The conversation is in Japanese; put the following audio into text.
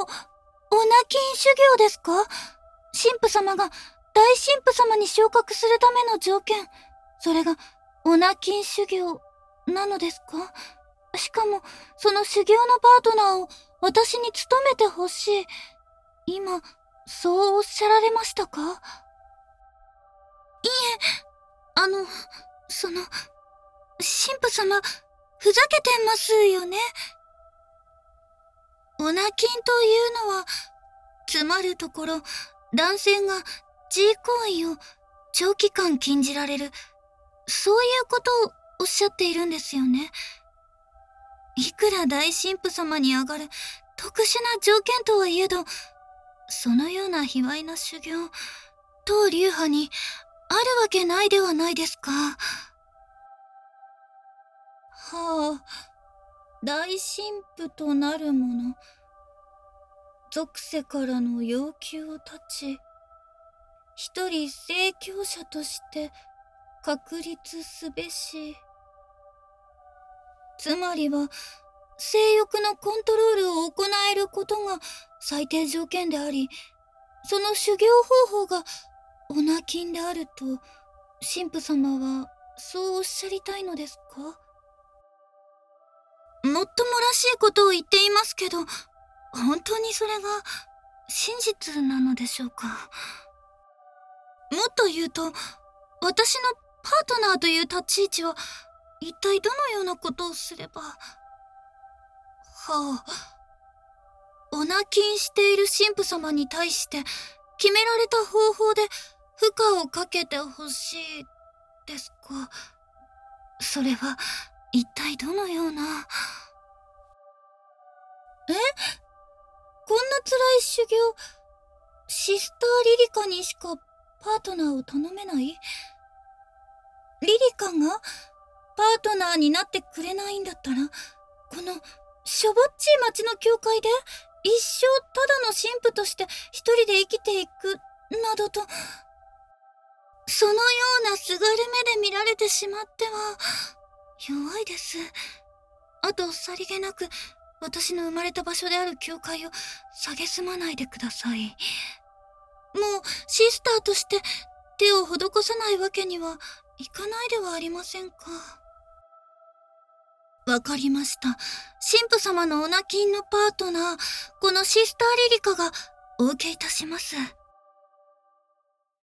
金修行ですか？神父様が大神父様に昇格するための条件、それがオナ金修行なのですか？しかも、その修行のパートナーを私に務めてほしい。今、そうおっしゃられましたか？いえ、神父様、ふざけてますよね。オナ金というのは、つまるところ、男性が G 行為を長期間禁じられる、そういうことをおっしゃっているんですよね。いくら大神父様に上がる特殊な条件とはいえど、そのような卑猥な修行、当流派にあるわけないではないですか。はあ、大神父となる者、属世からの要求を断ち、一人聖教者として確立すべし。つまりは、性欲のコントロールを行えることが最低条件であり、その修行方法がオナ金であると、神父様はそうおっしゃりたいのですか？もっともらしいことを言っていますけど、本当にそれが真実なのでしょうか？もっと言うと、私のパートナーという立ち位置は一体どのようなことをすれば。はあ、オナ金している神父様に対して決められた方法で負荷をかけてほしいですか？それは一体どのような。こんな辛い修行、シスターリリカにしかパートナーを頼めない？リリカがパートナーになってくれないんだったら、このしょぼっちい町の教会で一生ただの神父として一人で生きていくなどと、そのようなすがる目で見られてしまっては弱いです。あとさりげなく私の生まれた場所である教会を蔑まないでください。もうシスターとして手を施さないわけにはいかないではありませんか。わかりました。神父様のオナ金のパートナー、このシスターリリカがお受けいたします。